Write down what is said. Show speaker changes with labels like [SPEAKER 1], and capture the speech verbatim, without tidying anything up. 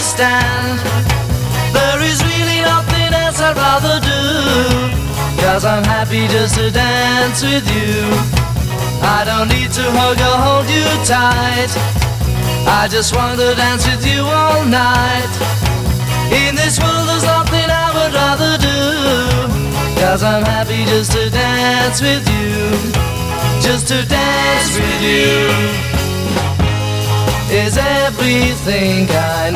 [SPEAKER 1] understand. There is really nothing else I'd rather do, 'cause I'm happy just to dance with you. I don't need to hug or hold you tight, I just want to dance with you all night. In this world there's nothing I would rather do, 'cause I'm happy just to dance with you. Just to dance with you is everything I